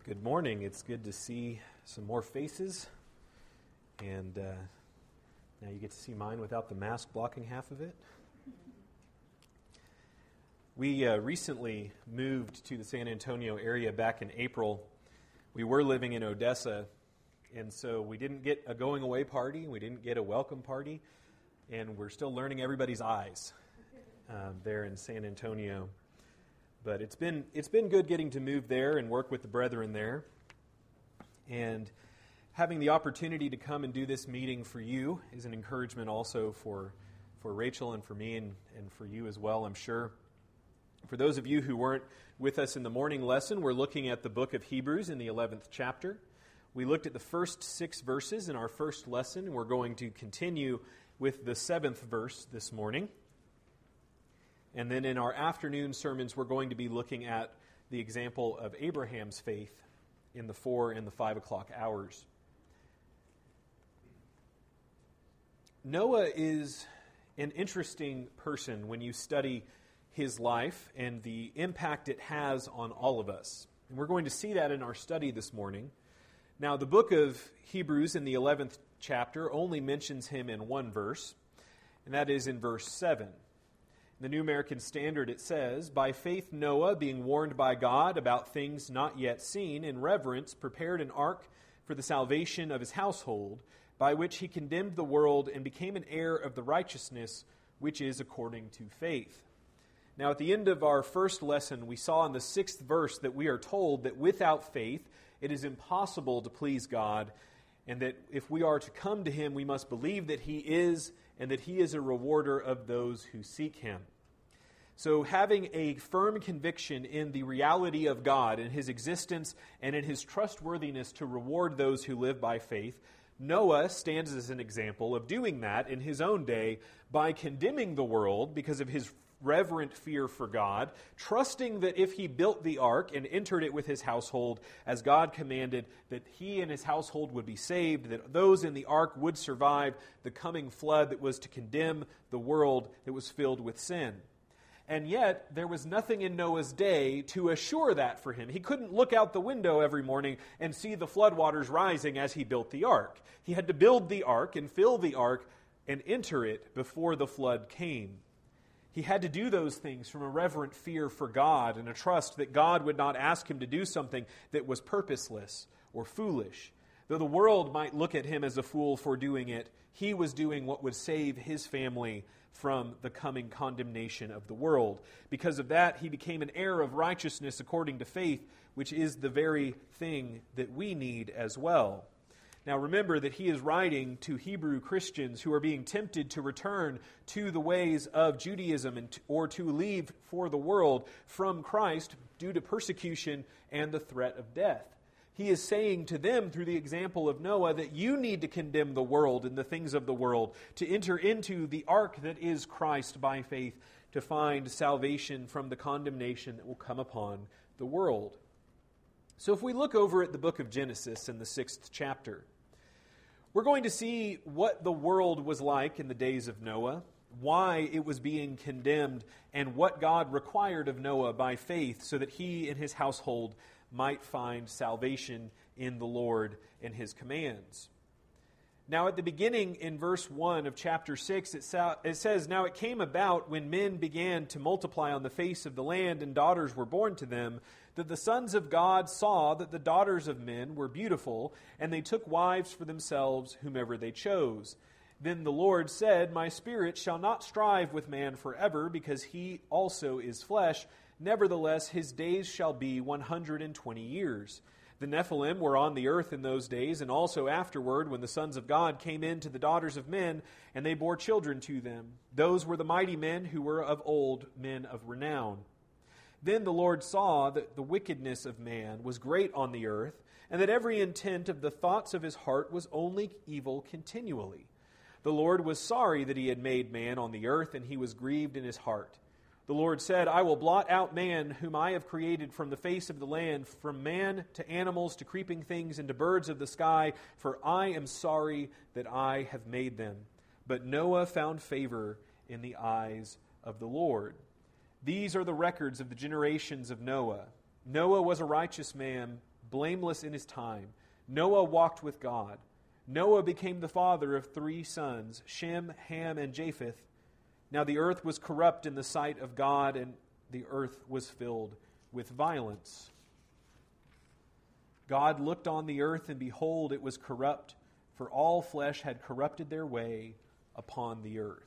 Good morning. It's good to see some more faces. And now you get to see mine without the mask blocking half of it. We recently moved to the San Antonio area back in April. We were living in Odessa, and so we didn't get a going-away party. We didn't get a welcome party. And we're still learning everybody's eyes there in San Antonio. But it's been good getting to move there and work with the brethren there. And having the opportunity to come and do this meeting for you is an encouragement also for Rachel and for me and for you as well, I'm sure. For those of you who weren't with us in the morning lesson, we're looking at the book of Hebrews in the 11th chapter. We looked at the first 6 verses in our first lesson. We're going to continue with the 7th verse this morning. And then in our afternoon sermons, we're going to be looking at the example of Abraham's faith in the 4 and the 5 o'clock hours. Noah is an interesting person when you study his life and the impact it has on all of us. And we're going to see that in our study this morning. Now, the book of Hebrews in the 11th chapter only mentions him in one verse, and that is in verse 7. In the New American Standard, it says, "By faith Noah, being warned by God about things not yet seen, in reverence prepared an ark for the salvation of his household, by which he condemned the world and became an heir of the righteousness which is according to faith." Now, at the end of our first lesson, we saw in the 6th verse that we are told that without faith it is impossible to please God, and that if we are to come to Him, we must believe that He is, and that He is a rewarder of those who seek Him. So having a firm conviction in the reality of God, in His existence, and in His trustworthiness to reward those who live by faith, Noah stands as an example of doing that in his own day by condemning the world because of his reverent fear for God, trusting that if he built the ark and entered it with his household, as God commanded, that he and his household would be saved, that those in the ark would survive the coming flood that was to condemn the world that was filled with sin. And yet, there was nothing in Noah's day to assure that for him. He couldn't look out the window every morning and see the floodwaters rising as he built the ark. He had to build the ark and fill the ark and enter it before the flood came. He had to do those things from a reverent fear for God and a trust that God would not ask him to do something that was purposeless or foolish. Though the world might look at him as a fool for doing it, he was doing what would save his family from the coming condemnation of the world. Because of that, he became an heir of righteousness according to faith, which is the very thing that we need as well. Now remember that he is writing to Hebrew Christians who are being tempted to return to the ways of Judaism or to leave for the world from Christ due to persecution and the threat of death. He is saying to them through the example of Noah that you need to condemn the world and the things of the world, to enter into the ark that is Christ by faith, to find salvation from the condemnation that will come upon the world. So if we look over at the book of Genesis in the 6th chapter, we're going to see what the world was like in the days of Noah, why it was being condemned, and what God required of Noah by faith so that he and his household might find salvation in the Lord and His commands. Now at the beginning in verse 1 of chapter 6, it says, "Now it came about when men began to multiply on the face of the land and daughters were born to them, that the sons of God saw that the daughters of men were beautiful, and they took wives for themselves whomever they chose. Then the Lord said, My spirit shall not strive with man forever, because he also is flesh. Nevertheless, his days shall be 120 years. The Nephilim were on the earth in those days, and also afterward, when the sons of God came in to the daughters of men, and they bore children to them. Those were the mighty men who were of old, men of renown. Then the Lord saw that the wickedness of man was great on the earth, and that every intent of the thoughts of his heart was only evil continually. The Lord was sorry that he had made man on the earth, and he was grieved in his heart. The Lord said, I will blot out man, whom I have created from the face of the land, from man to animals to creeping things and to birds of the sky, for I am sorry that I have made them. But Noah found favor in the eyes of the Lord." These are the records of the generations of Noah. Noah was a righteous man, blameless in his time. Noah walked with God. Noah became the father of 3 sons, Shem, Ham, and Japheth. Now the earth was corrupt in the sight of God, and the earth was filled with violence. God looked on the earth, and behold, it was corrupt, for all flesh had corrupted their way upon the earth.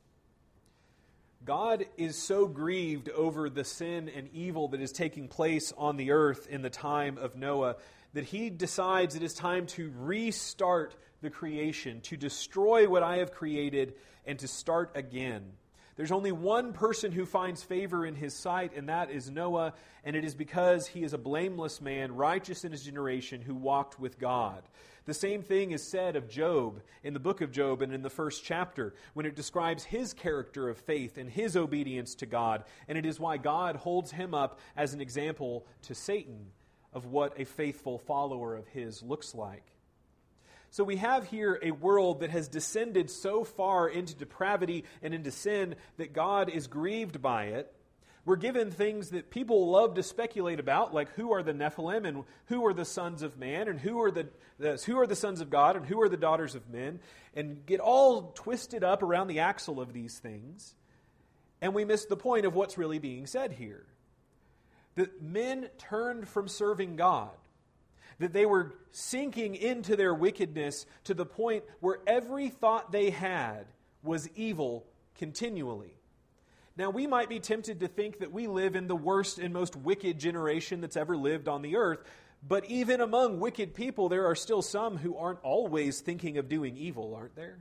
God is so grieved over the sin and evil that is taking place on the earth in the time of Noah that he decides it is time to restart the creation, to destroy what I have created, and to start again. There's only one person who finds favor in his sight, and that is Noah, and it is because he is a blameless man, righteous in his generation, who walked with God. The same thing is said of Job in the book of Job and in the first chapter when it describes his character of faith and his obedience to God, and it is why God holds him up as an example to Satan of what a faithful follower of his looks like. So we have here a world that has descended so far into depravity and into sin that God is grieved by it. We're given things that people love to speculate about, like who are the Nephilim and who are the sons of man and who are the sons of God and who are the daughters of men, and get all twisted up around the axle of these things. And we miss the point of what's really being said here. That men turned from serving God. That they were sinking into their wickedness to the point where every thought they had was evil continually. Now, we might be tempted to think that we live in the worst and most wicked generation that's ever lived on the earth, but even among wicked people, there are still some who aren't always thinking of doing evil, aren't there?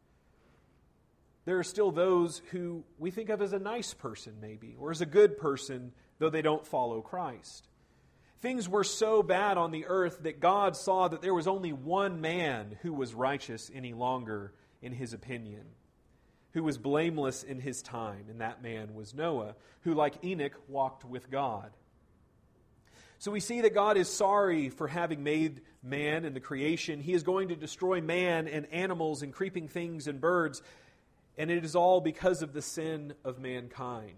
There are still those who we think of as a nice person, maybe, or as a good person, though they don't follow Christ. Things were so bad on the earth that God saw that there was only one man who was righteous any longer in his opinion, who was blameless in his time, and that man was Noah, who, like Enoch, walked with God. So we see that God is sorry for having made man and the creation. He is going to destroy man and animals and creeping things and birds, and it is all because of the sin of mankind.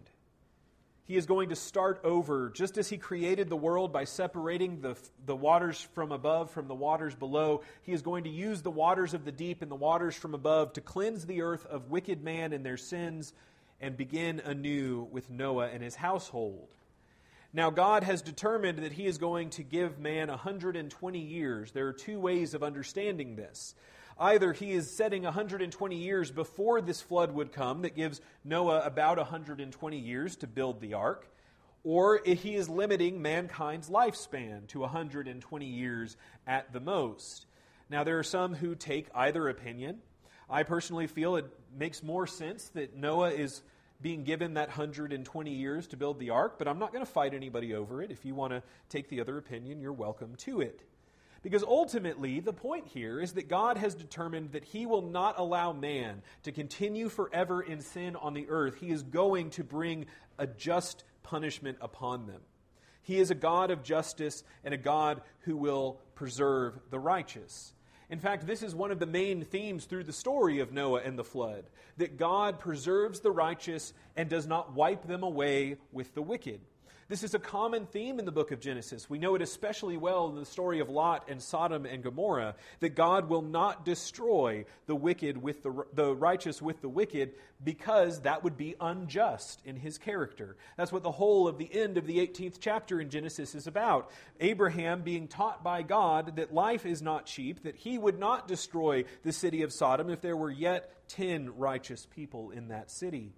He is going to start over, just as He created the world by separating the waters from above from the waters below. He is going to use the waters of the deep and the waters from above to cleanse the earth of wicked man and their sins and begin anew with Noah and his household. Now, God has determined that He is going to give man 120 years. There are 2 ways of understanding this. Either He is setting 120 years before this flood would come that gives Noah about 120 years to build the ark, or He is limiting mankind's lifespan to 120 years at the most. Now, there are some who take either opinion. I personally feel it makes more sense that Noah is being given that 120 years to build the ark, but I'm not going to fight anybody over it. If you want to take the other opinion, you're welcome to it. Because ultimately, the point here is that God has determined that He will not allow man to continue forever in sin on the earth. He is going to bring a just punishment upon them. He is a God of justice and a God who will preserve the righteous. In fact, this is one of the main themes through the story of Noah and the flood, that God preserves the righteous and does not wipe them away with the wicked. This is a common theme in the book of Genesis. We know it especially well in the story of Lot and Sodom and Gomorrah, that God will not destroy the wicked with the righteous with the wicked, because that would be unjust in His character. That's what the whole of the end of the 18th chapter in Genesis is about. Abraham being taught by God that life is not cheap, that He would not destroy the city of Sodom if there were yet 10 righteous people in that city.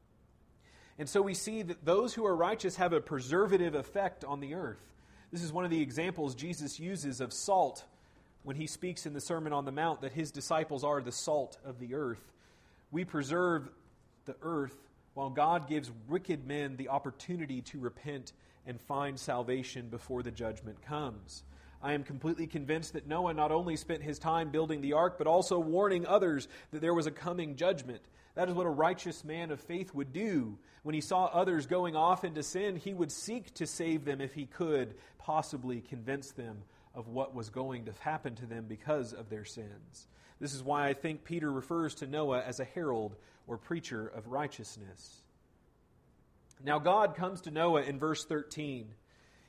And so we see that those who are righteous have a preservative effect on the earth. This is one of the examples Jesus uses of salt when He speaks in the Sermon on the Mount, that His disciples are the salt of the earth. We preserve the earth while God gives wicked men the opportunity to repent and find salvation before the judgment comes. I am completely convinced that Noah not only spent his time building the ark, but also warning others that there was a coming judgment. That is what a righteous man of faith would do. When he saw others going off into sin, he would seek to save them if he could, possibly convince them of what was going to happen to them because of their sins. This is why I think Peter refers to Noah as a herald or preacher of righteousness. Now God comes to Noah in verse 13.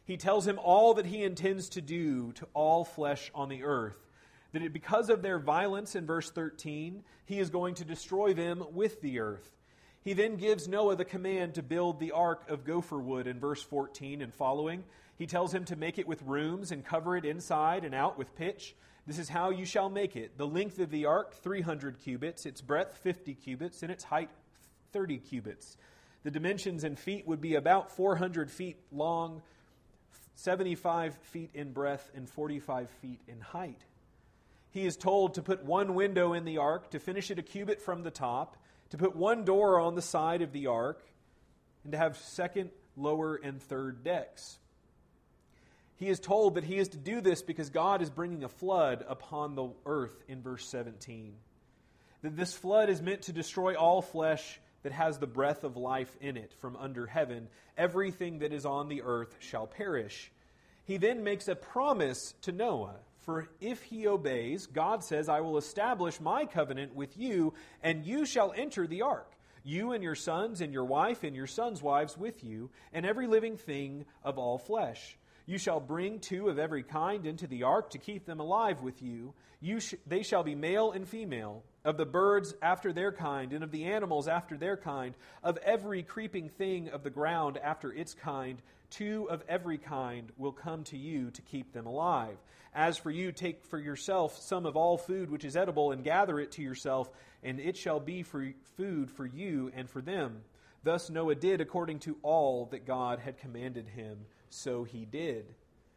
He tells him all that he intends to do to all flesh on the earth, that because of their violence in verse 13, he is going to destroy them with the earth. He then gives Noah the command to build the ark of gopher wood in verse 14 and following. He tells him to make it with rooms and cover it inside and out with pitch. This is how you shall make it. The length of the ark, 300 cubits, its breadth, 50 cubits, and its height, 30 cubits. The dimensions in feet would be about 400 feet long, 75 feet in breadth, and 45 feet in height. He is told to put one window in the ark, to finish it a cubit from the top, to put one door on the side of the ark, and to have second, lower, and third decks. He is told that he is to do this because God is bringing a flood upon the earth in verse 17. That this flood is meant to destroy all flesh that has the breath of life in it from under heaven. Everything that is on the earth shall perish. He then makes a promise to Noah. For if he obeys, God says, I will establish my covenant with you, and you shall enter the ark, you and your sons and your wife and your sons' wives with you, and every living thing of all flesh. You shall bring two of every kind into the ark to keep them alive with you. They shall be male and female, of the birds after their kind, and of the animals after their kind, of every creeping thing of the ground after its kind. Two of every kind will come to you to keep them alive. As for you, take for yourself some of all food which is edible, and gather it to yourself, and it shall be for food for you and for them. Thus Noah did according to all that God had commanded him, so he did.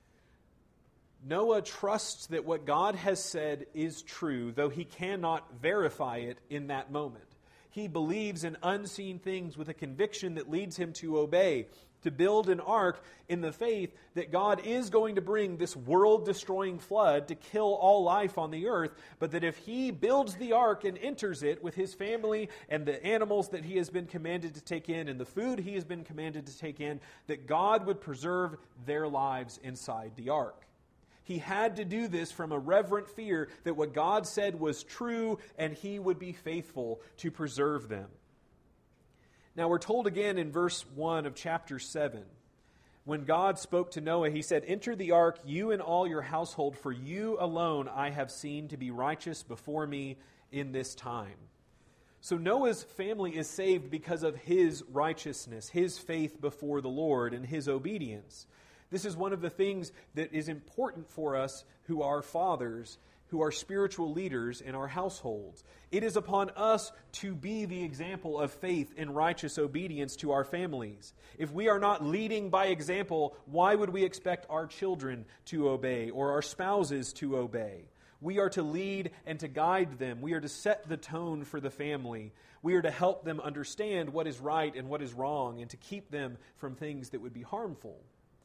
Noah trusts that what God has said is true, though he cannot verify it in that moment. He believes in unseen things with a conviction that leads him to obey, to build an ark in the faith that God is going to bring this world-destroying flood to kill all life on the earth, but that if he builds the ark and enters it with his family and the animals that he has been commanded to take in and the food he has been commanded to take in, that God would preserve their lives inside the ark. He had to do this from a reverent fear that what God said was true and he would be faithful to preserve them. Now we're told again in verse 1 of chapter 7, when God spoke to Noah, he said, Enter the ark, you and all your household, for you alone I have seen to be righteous before me in this time. So Noah's family is saved because of his righteousness, his faith before the Lord, and his obedience. This is one of the things that is important for us who are fathers, who are spiritual leaders in our households. It is upon us to be the example of faith and righteous obedience to our families. If we are not leading by example, why would we expect our children to obey or our spouses to obey? We are to lead and to guide them. We are to set the tone for the family. We are to help them understand what is right and what is wrong and to keep them from things that would be harmful.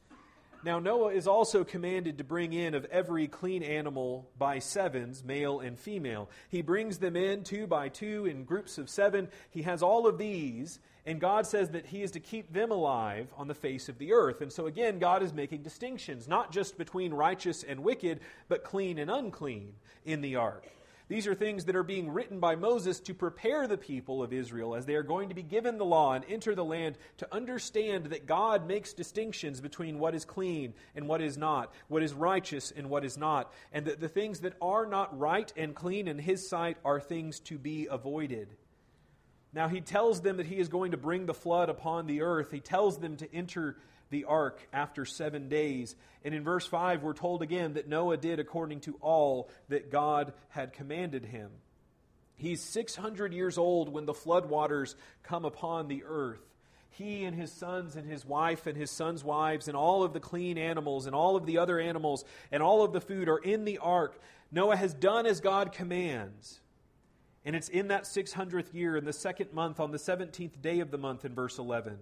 Now Noah is also commanded to bring in of every clean animal by sevens, male and female. He brings them in 2 by 2 in groups of 7. He has all of these, and God says that he is to keep them alive on the face of the earth. And so again, God is making distinctions, not just between righteous and wicked, but clean and unclean in the ark. These are things that are being written by Moses to prepare the people of Israel as they are going to be given the law and enter the land to understand that God makes distinctions between what is clean and what is not, what is righteous and what is not, and that the things that are not right and clean in his sight are things to be avoided. Now he tells them that he is going to bring the flood upon the earth. He tells them to enter the ark after 7 days. And in verse 5, we're told again that Noah did according to all that God had commanded him. He's 600 years old when the floodwaters come upon the earth. He and his sons and his wife and his sons' wives and all of the clean animals and all of the other animals and all of the food are in the ark. Noah has done as God commands. And it's in that 600th year, in the 2nd month, on the 17th day of the month, in verse 11.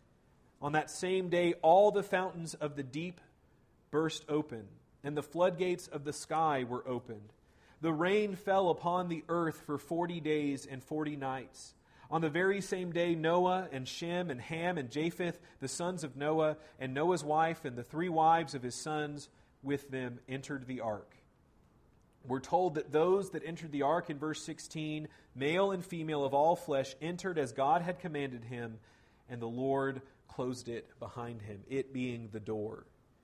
On that same day, all the fountains of the deep burst open, and the floodgates of the sky were opened. The rain fell upon the earth for 40 days and 40 nights. On the very same day, Noah and Shem and Ham and Japheth, the sons of Noah, and Noah's wife and the 3 wives of his sons with them entered the ark. We're told that those that entered the ark in verse 16, male and female of all flesh, entered as God had commanded him, and the Lord closed it behind him, it being the door.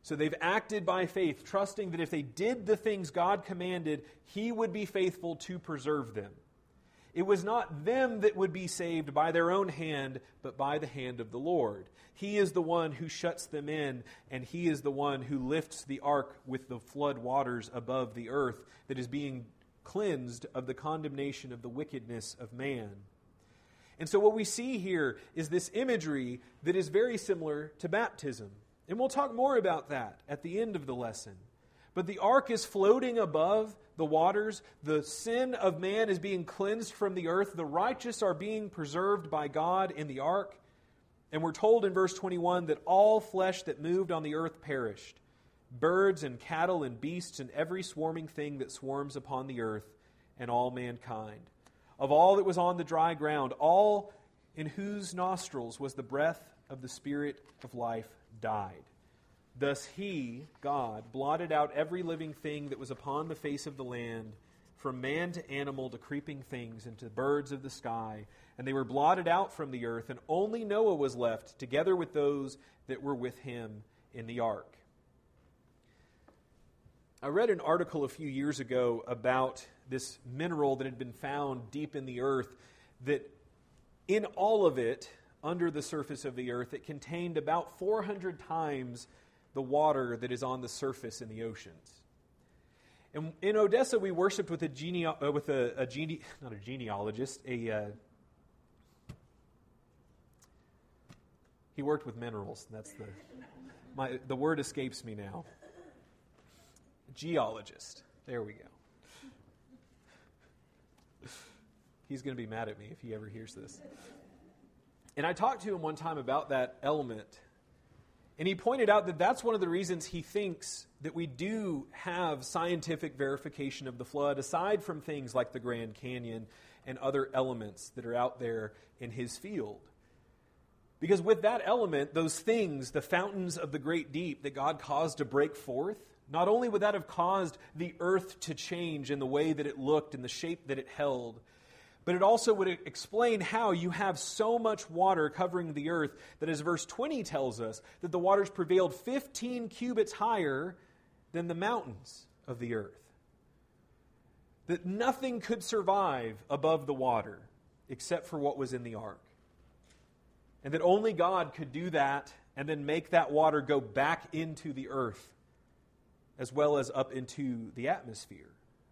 So they've acted by faith, trusting that if they did the things God commanded, He would be faithful to preserve them. It was not them that would be saved by their own hand, but by the hand of the Lord. He is the one who shuts them in, and He is the one who lifts the ark with the flood waters above the earth that is being cleansed of the condemnation of the wickedness of man. And so what we see here is this imagery that is very similar to baptism. And we'll talk more about that at the end of the lesson. But the ark is floating above the waters. The sin of man is being cleansed from the earth. The righteous are being preserved by God in the ark. And we're told in verse 21 that all flesh that moved on the earth perished. Birds and cattle and beasts and every swarming thing that swarms upon the earth, and all mankind. Of all that was on the dry ground, all in whose nostrils was the breath of the Spirit of life died. Thus He, God, blotted out every living thing that was upon the face of the land, from man to animal to creeping things and to birds of the sky, and they were blotted out from the earth, and only Noah was left, together with those that were with him in the ark. I read an article a few years ago about this mineral that had been found deep in the earth, that in all of it, under the surface of the earth, it contained about 400 times the water that is on the surface in the oceans. And in Odessa, we worshipped with he worked with minerals. That's the word escapes me now. Geologist. There we go. He's going to be mad at me if he ever hears this. And I talked to him one time about that element, and he pointed out that that's one of the reasons he thinks that we do have scientific verification of the flood, aside from things like the Grand Canyon and other elements that are out there in his field. Because with that element, those things, the fountains of the great deep that God caused to break forth, not only would that have caused the earth to change in the way that it looked and the shape that it held, but it also would explain how you have so much water covering the earth that, as verse 20 tells us, that the waters prevailed 15 cubits higher than the mountains of the earth. That nothing could survive above the water except for what was in the ark. And that only God could do that and then make that water go back into the earth as well as up into the atmosphere.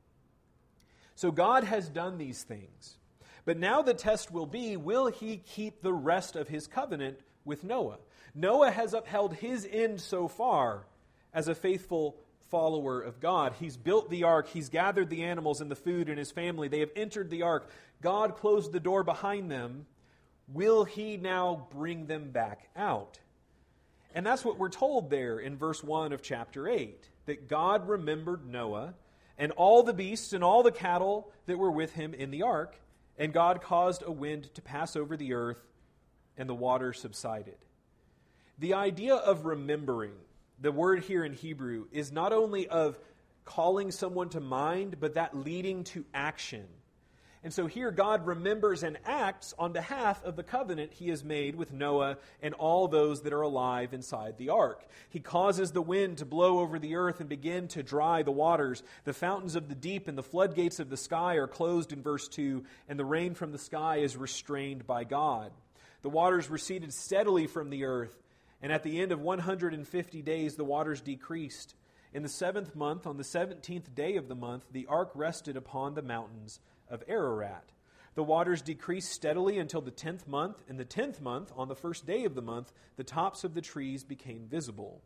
So God has done these things. But now the test will be, will He keep the rest of His covenant with Noah? Noah has upheld his end so far as a faithful follower of God. He's built the ark. He's gathered the animals and the food in his family. They have entered the ark. God closed the door behind them. Will He now bring them back out? And that's what we're told there in verse 1 of chapter 8, that God remembered Noah and all the beasts and all the cattle that were with him in the ark, and God caused a wind to pass over the earth, and the water subsided. The idea of remembering, the word here in Hebrew, is not only of calling someone to mind, but that leading to action. And so here God remembers and acts on behalf of the covenant He has made with Noah and all those that are alive inside the ark. He causes the wind to blow over the earth and begin to dry the waters. The fountains of the deep and the floodgates of the sky are closed in verse 2, and the rain from the sky is restrained by God. The waters receded steadily from the earth, and at the end of 150 days the waters decreased. In the 7th month, on the 17th day of the month, the ark rested upon the mountains of Ararat. The waters decreased steadily until the 10th month. In the 10th month, on the first day of the month, the tops of the trees became visible.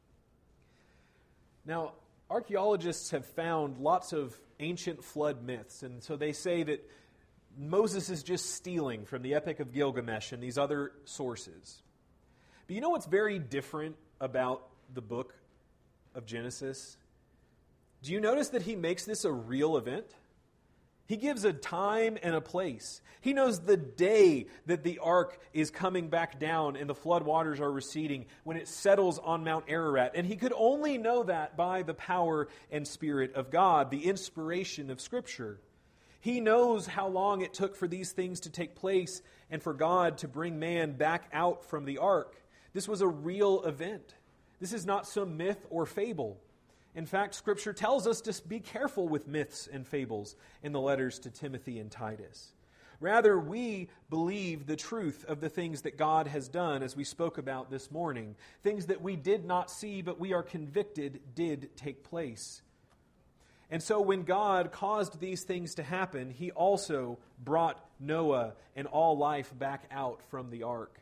Now, archaeologists have found lots of ancient flood myths, and so they say that Moses is just stealing from the Epic of Gilgamesh and these other sources. But you know what's very different about the book of Genesis? Do you notice that he makes this a real event? He gives a time and a place. He knows the day that the ark is coming back down and the floodwaters are receding, when it settles on Mount Ararat. And he could only know that by the power and Spirit of God, the inspiration of Scripture. He knows how long it took for these things to take place and for God to bring man back out from the ark. This was a real event. This is not some myth or fable. In fact, Scripture tells us to be careful with myths and fables in the letters to Timothy and Titus. Rather, we believe the truth of the things that God has done, as we spoke about this morning. Things that we did not see, but we are convicted did take place. And so when God caused these things to happen, He also brought Noah and all life back out from the ark.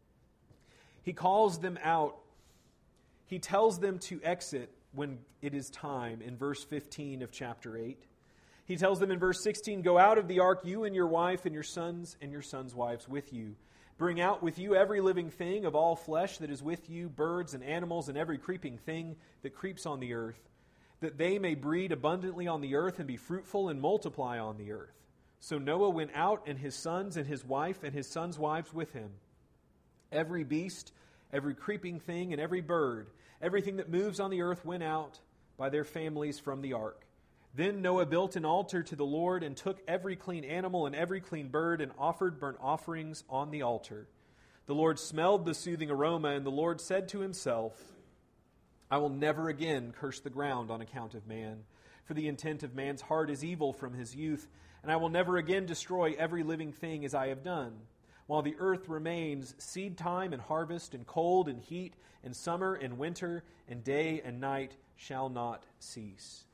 He calls them out. He tells them to exit when it is time in verse 15 of chapter 8. He tells them in verse 16, "Go out of the ark, you and your wife and your sons wives with you. Bring out with you every living thing of all flesh that is with you, birds and animals and every creeping thing that creeps on the earth, that they may breed abundantly on the earth and be fruitful and multiply on the earth." So Noah went out, and his sons and his wife and his sons' wives with him. Every beast, every creeping thing, and every bird, everything that moves on the earth went out by their families from the ark. Then Noah built an altar to the Lord and took every clean animal and every clean bird and offered burnt offerings on the altar. The Lord smelled the soothing aroma, and the Lord said to himself, "I will never again curse the ground on account of man, for the intent of man's heart is evil from his youth, and I will never again destroy every living thing as I have done. While the earth remains, seed time and harvest, and cold and heat, and summer and winter, and day and night shall not cease."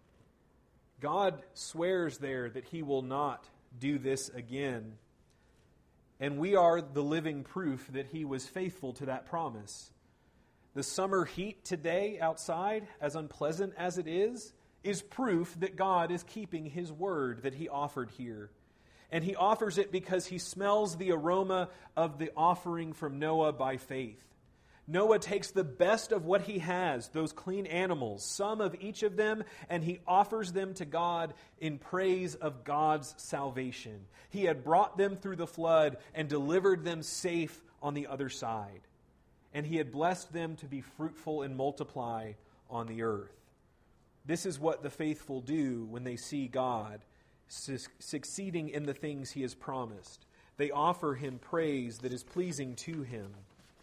God swears there that He will not do this again. And we are the living proof that He was faithful to that promise. The summer heat today outside, as unpleasant as it is proof that God is keeping His word that He offered here. And He offers it because He smells the aroma of the offering from Noah by faith. Noah takes the best of what he has, those clean animals, some of each of them, and he offers them to God in praise of God's salvation. He had brought them through the flood and delivered them safe on the other side. And He had blessed them to be fruitful and multiply on the earth. This is what the faithful do when they see God succeeding in the things He has promised. They offer Him praise that is pleasing to Him.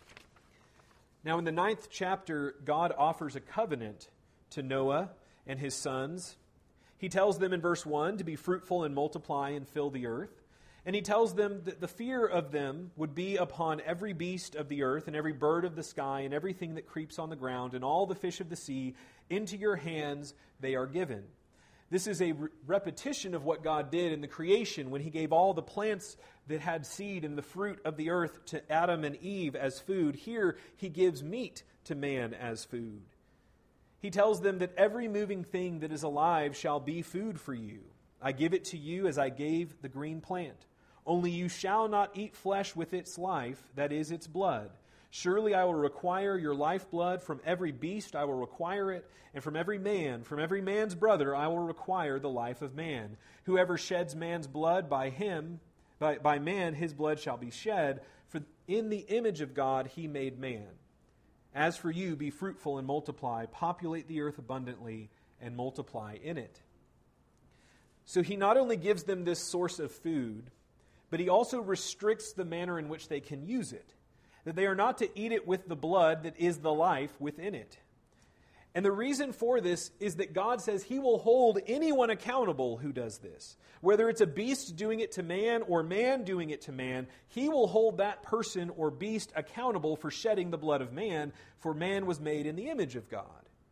Now, in the 9th chapter, God offers a covenant to Noah and his sons. He tells them in verse 1 to be fruitful and multiply and fill the earth. And He tells them that the fear of them would be upon every beast of the earth and every bird of the sky and everything that creeps on the ground and all the fish of the sea. Into your hands they are given. This is a repetition of what God did in the creation when He gave all the plants that had seed and the fruit of the earth to Adam and Eve as food. Here He gives meat to man as food. He tells them that every moving thing that is alive shall be food for you. I give it to you as I gave the green plant. Only you shall not eat flesh with its life, that is, its blood. Surely I will require your lifeblood. From every beast I will require it, and from every man's brother I will require the life of man. Whoever sheds man's blood, by man his blood shall be shed, for in the image of God He made man. As for you, be fruitful and multiply, populate the earth abundantly, and multiply in it. So He not only gives them this source of food, but He also restricts the manner in which they can use it. That they are not to eat it with the blood that is the life within it. And the reason for this is that God says He will hold anyone accountable who does this. Whether it's a beast doing it to man or man doing it to man, He will hold that person or beast accountable for shedding the blood of man, for man was made in the image of God.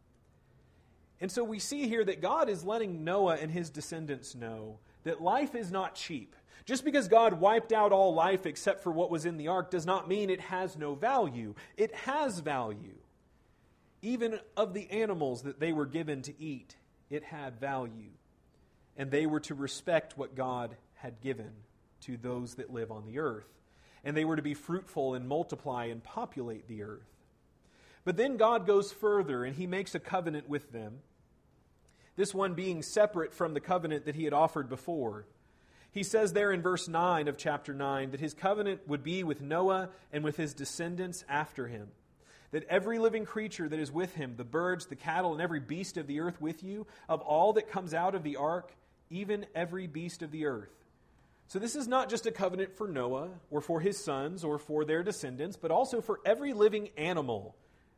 And so we see here that God is letting Noah and his descendants know that life is not cheap. Just because God wiped out all life except for what was in the ark does not mean it has no value. It has value. Even of the animals that they were given to eat, it had value. And they were to respect what God had given to those that live on the earth. And they were to be fruitful and multiply and populate the earth. But then God goes further and He makes a covenant with them. This one being separate from the covenant that He had offered before. He says there in verse 9 of chapter 9 that His covenant would be with Noah and with his descendants after him. That every living creature that is with him, the birds, the cattle, and every beast of the earth with you, of all that comes out of the ark, even every beast of the earth. So this is not just a covenant for Noah or for his sons or for their descendants, but also for every living animal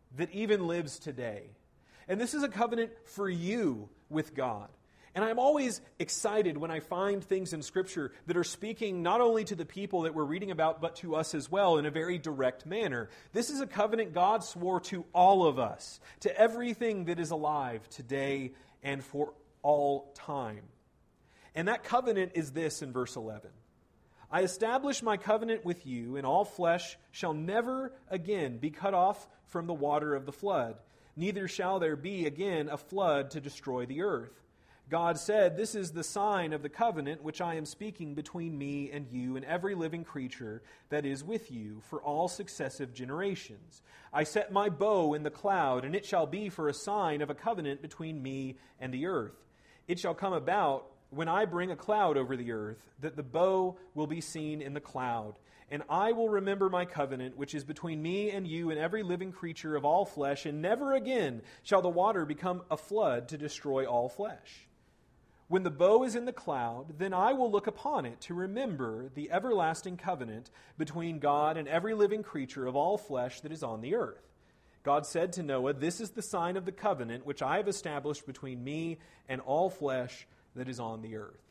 that even lives today. And this is a covenant for you with God. And I'm always excited when I find things in Scripture that are speaking not only to the people that we're reading about, but to us as well in a very direct manner. This is a covenant God swore to all of us, to everything that is alive today and for all time. And that covenant is this in verse 11. I establish my covenant with you, and all flesh shall never again be cut off from the water of the flood. Neither shall there be again a flood to destroy the earth. God said, this is the sign of the covenant which I am speaking between me and you and every living creature that is with you for all successive generations. I set my bow in the cloud, and it shall be for a sign of a covenant between me and the earth. It shall come about when I bring a cloud over the earth, that the bow will be seen in the cloud. And I will remember my covenant, which is between me and you and every living creature of all flesh, and never again shall the water become a flood to destroy all flesh. When the bow is in the cloud, then I will look upon it to remember the everlasting covenant between God and every living creature of all flesh that is on the earth. God said to Noah, this is the sign of the covenant which I have established between me and all flesh that is on the earth.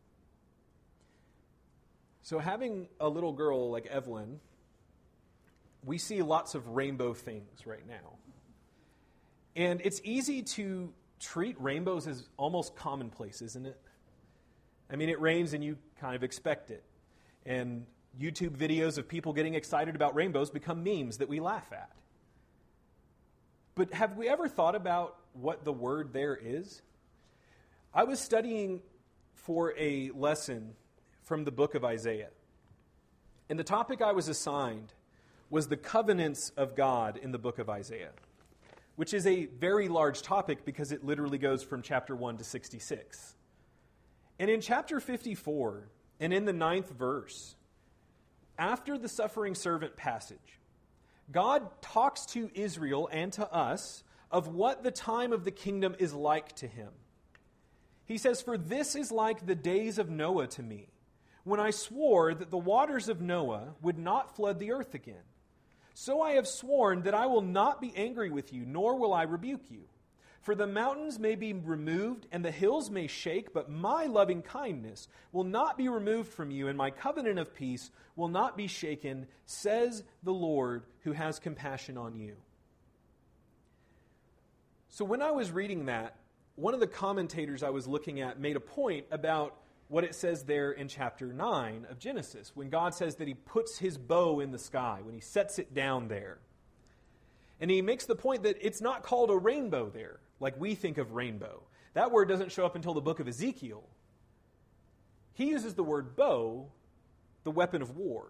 So having a little girl like Evelyn, we see lots of rainbow things right now. And it's easy to treat rainbows as almost commonplace, isn't it? I mean, it rains and you kind of expect it. And YouTube videos of people getting excited about rainbows become memes that we laugh at. But have we ever thought about what the word there is? I was studying for a lesson from the book of Isaiah. And the topic I was assigned was the covenants of God in the book of Isaiah, which is a very large topic because it literally goes from chapter 1 to 66. And in chapter 54, and in the 9th verse, after the suffering servant passage, God talks to Israel and to us of what the time of the kingdom is like to him. He says, for this is like the days of Noah to me, when I swore that the waters of Noah would not flood the earth again. So I have sworn that I will not be angry with you, nor will I rebuke you. For the mountains may be removed, and the hills may shake, but my loving kindness will not be removed from you, and my covenant of peace will not be shaken, says the Lord, who has compassion on you. So when I was reading that, one of the commentators I was looking at made a point about what it says there in chapter 9 of Genesis, when God says that he puts his bow in the sky, when he sets it down there. And he makes the point that it's not called a rainbow there, like we think of rainbow. That word doesn't show up until the book of Ezekiel. He uses the word bow, the weapon of war.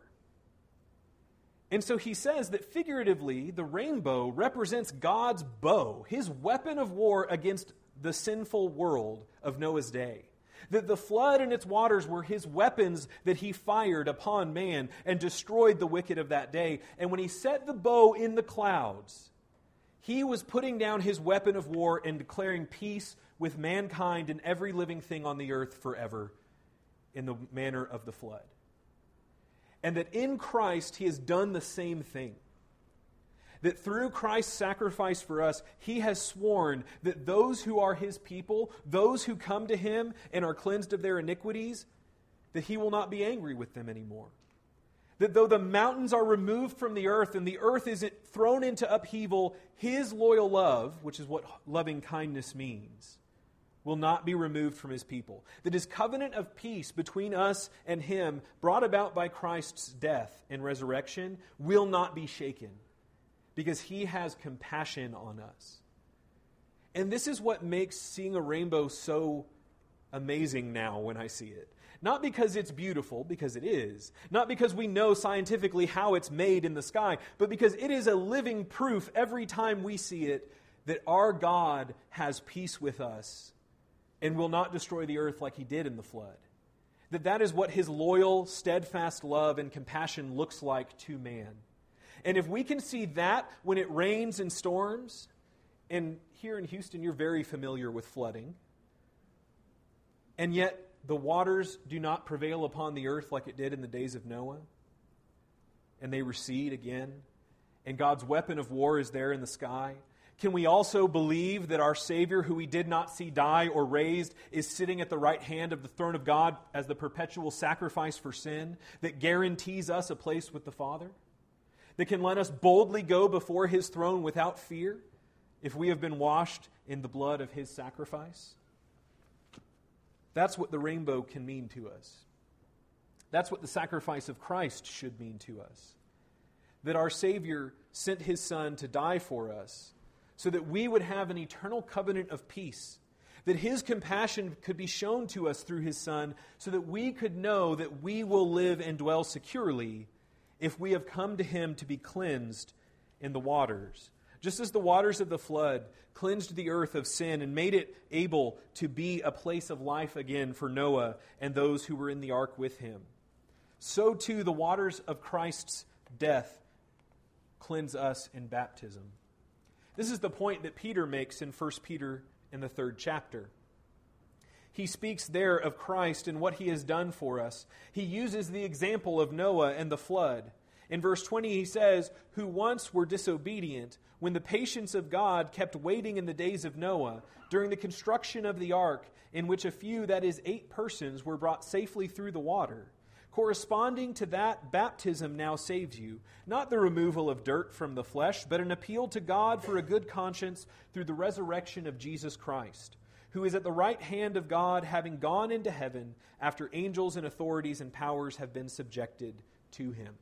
And so he says that figuratively, the rainbow represents God's bow, his weapon of war against the sinful world of Noah's day. That the flood and its waters were his weapons that he fired upon man and destroyed the wicked of that day. And when he set the bow in the clouds, he was putting down his weapon of war and declaring peace with mankind and every living thing on the earth forever in the manner of the flood. And that in Christ he has done the same thing. That through Christ's sacrifice for us, he has sworn that those who are his people, those who come to him and are cleansed of their iniquities, that he will not be angry with them anymore. That though the mountains are removed from the earth and the earth is thrown into upheaval, his loyal love, which is what loving kindness means, will not be removed from his people. That his covenant of peace between us and him, brought about by Christ's death and resurrection, will not be shaken, because he has compassion on us. And this is what makes seeing a rainbow so amazing now when I see it. Not because it's beautiful, because it is. Not because we know scientifically how it's made in the sky, but because it is a living proof every time we see it that our God has peace with us and will not destroy the earth like he did in the flood. That is what his loyal, steadfast love and compassion looks like to man. And if we can see that when it rains and storms, and here in Houston you're very familiar with flooding, and yet the waters do not prevail upon the earth like it did in the days of Noah, and they recede again, and God's weapon of war is there in the sky? Can we also believe that our Savior, who we did not see die or raised, is sitting at the right hand of the throne of God as the perpetual sacrifice for sin that guarantees us a place with the Father? That can let us boldly go before His throne without fear if we have been washed in the blood of His sacrifice? That's what the rainbow can mean to us. That's what the sacrifice of Christ should mean to us. That our Savior sent His Son to die for us so that we would have an eternal covenant of peace. That His compassion could be shown to us through His Son so that we could know that we will live and dwell securely if we have come to Him to be cleansed in the waters. Just as the waters of the flood cleansed the earth of sin and made it able to be a place of life again for Noah and those who were in the ark with him, so too the waters of Christ's death cleanse us in baptism. This is the point that Peter makes in 1 Peter in the 3rd chapter. He speaks there of Christ and what He has done for us. He uses the example of Noah and the flood. In verse 20 he says, "Who once were disobedient, when the patience of God kept waiting in the days of Noah, during the construction of the ark, in which a few, that is 8 persons, were brought safely through the water. Corresponding to that, baptism now saves you, not the removal of dirt from the flesh, but an appeal to God for a good conscience through the resurrection of Jesus Christ, who is at the right hand of God, having gone into heaven after angels and authorities and powers have been subjected to Him."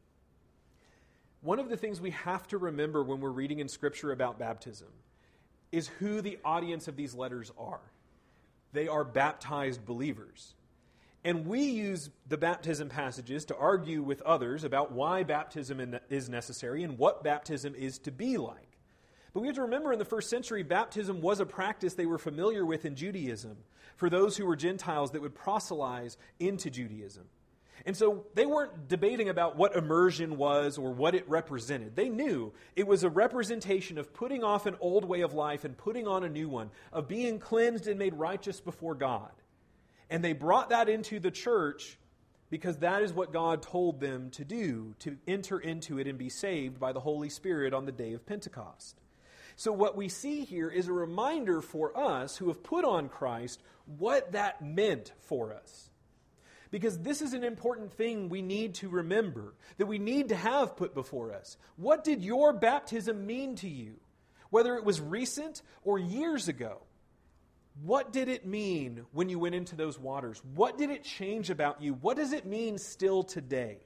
One of the things we have to remember when we're reading in Scripture about baptism is who the audience of these letters are. They are baptized believers. And we use the baptism passages to argue with others about why baptism is necessary and what baptism is to be like. But we have to remember in the first century, baptism was a practice they were familiar with in Judaism for those who were Gentiles that would proselytize into Judaism. And so they weren't debating about what immersion was or what it represented. They knew it was a representation of putting off an old way of life and putting on a new one, of being cleansed and made righteous before God. And they brought that into the church because that is what God told them to do, to enter into it and be saved by the Holy Spirit on the day of Pentecost. So what we see here is a reminder for us who have put on Christ what that meant for us. Because this is an important thing we need to remember, that we need to have put before us. What did your baptism mean to you? Whether it was recent or years ago. What did it mean when you went into those waters? What did it change about you? What does it mean still today?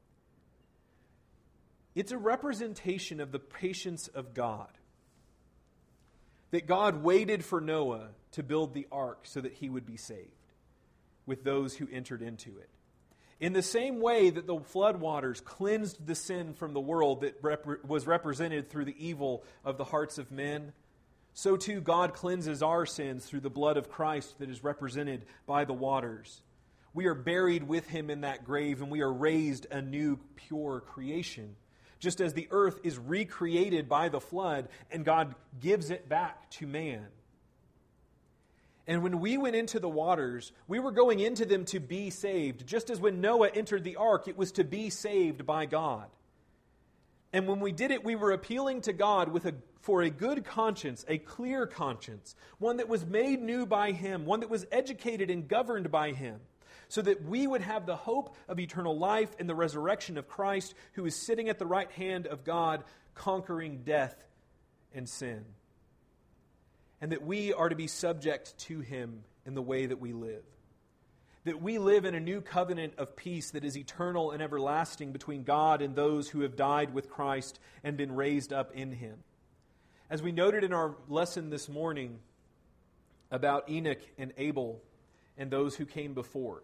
It's a representation of the patience of God. That God waited for Noah to build the ark so that he would be saved with those who entered into it. In the same way that the floodwaters cleansed the sin from the world that was represented through the evil of the hearts of men, so too God cleanses our sins through the blood of Christ that is represented by the waters. We are buried with Him in that grave, and we are raised a new, pure creation. Just as the earth is recreated by the flood, and God gives it back to man. And when we went into the waters, we were going into them to be saved. Just as when Noah entered the ark, it was to be saved by God. And when we did it, we were appealing to God for a good conscience, a clear conscience, one that was made new by Him, one that was educated and governed by Him, so that we would have the hope of eternal life and the resurrection of Christ, who is sitting at the right hand of God, conquering death and sin. And that we are to be subject to Him in the way that we live. That we live in a new covenant of peace that is eternal and everlasting between God and those who have died with Christ and been raised up in Him. As we noted in our lesson this morning about Enoch and Abel and those who came before,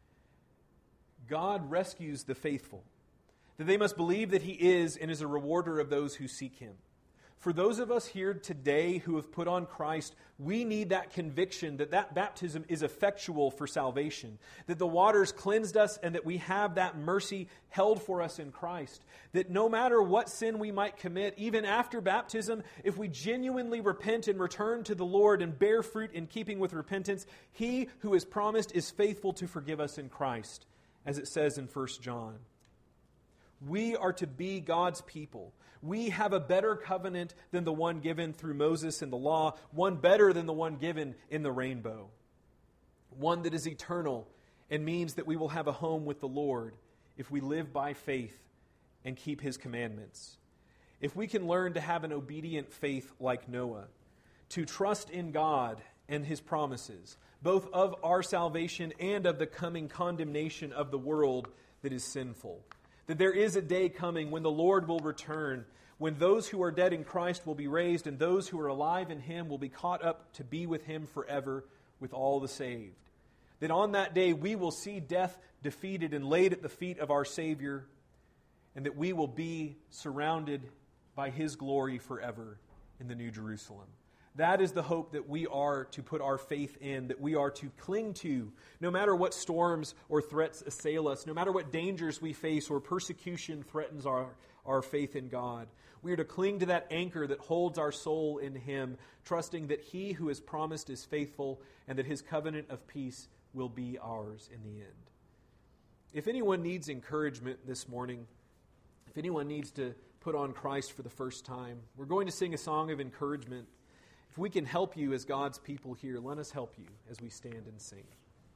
God rescues the faithful, that they must believe that He is and is a rewarder of those who seek Him. For those of us here today who have put on Christ, we need that conviction that that baptism is effectual for salvation, that the waters cleansed us and that we have that mercy held for us in Christ, that no matter what sin we might commit, even after baptism, if we genuinely repent and return to the Lord and bear fruit in keeping with repentance, He who is promised is faithful to forgive us in Christ, as it says in 1 John. We are to be God's people. We have a better covenant than the one given through Moses and the law, one better than the one given in the rainbow, one that is eternal and means that we will have a home with the Lord if we live by faith and keep His commandments. If we can learn to have an obedient faith like Noah, to trust in God and His promises, both of our salvation and of the coming condemnation of the world that is sinful, that there is a day coming when the Lord will return, when those who are dead in Christ will be raised, and those who are alive in Him will be caught up to be with Him forever with all the saved. That on that day we will see death defeated and laid at the feet of our Savior, and that we will be surrounded by His glory forever in the New Jerusalem. That is the hope that we are to put our faith in, that we are to cling to, no matter what storms or threats assail us, no matter what dangers we face or persecution threatens our faith in God. We are to cling to that anchor that holds our soul in Him, trusting that He who has promised is faithful and that His covenant of peace will be ours in the end. If anyone needs encouragement this morning, if anyone needs to put on Christ for the first time, we're going to sing a song of encouragement. If we can help you as God's people here, let us help you as we stand and sing.